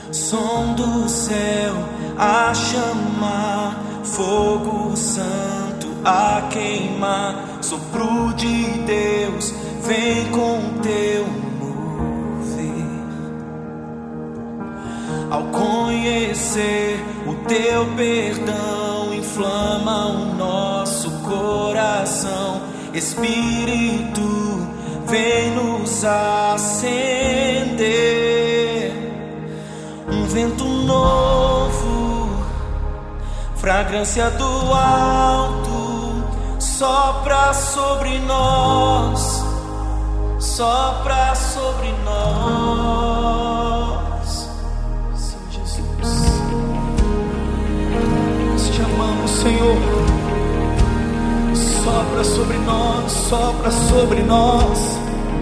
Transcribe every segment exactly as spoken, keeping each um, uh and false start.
som do céu a chamar, fogo santo a queimar, sopro de Deus, vem com teu mover. Ao conhecer o teu perdão, inflama o nosso coração. Espírito, vem nos acender. Um vento novo, fragrância do alto, sopra sobre nós, sopra sobre nós. Sim, Jesus, nós te amamos, Senhor. Sopra sobre nós, sopra sobre nós.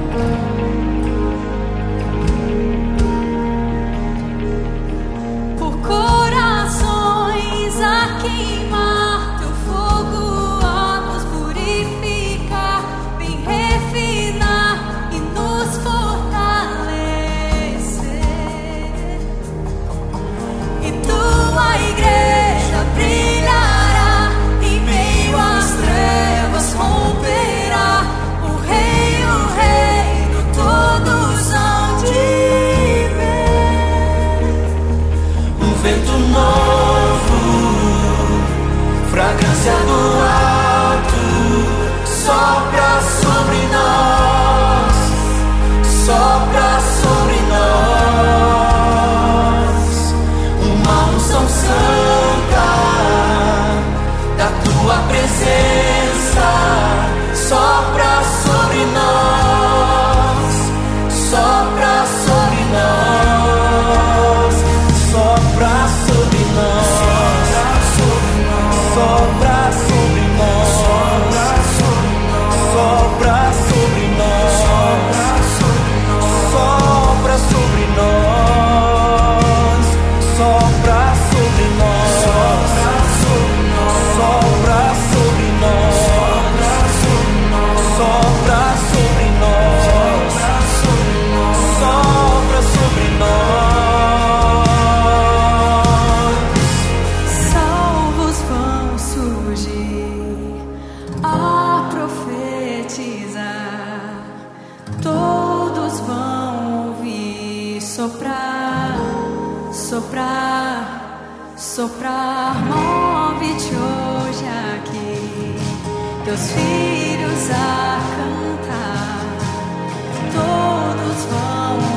Por corações a queimar, teu fogo a nos purificar, vem refinar e nos fortalecer. E tua igreja brilhará, em meio às trevas romperá. O rei, o reino, todos hão de ver. Um vento novo, fragrância do alto, sopra sobre nós, sopra sobre nós. Uma unção santa da tua presença, sopra sobre nós, sopra sobre nós, sopra sobre nós, sopra sobre nós, sopra sobre nós, sopra sobre nós, sopra sobre nós, sopra sobre nós, sopra sobre nós, sopra sobre nós. Salvos vão surgir a profetizar, todos vão ouvir soprar, soprar, soprar. Move-te hoje aqui, teus filhos a cantar, todos vão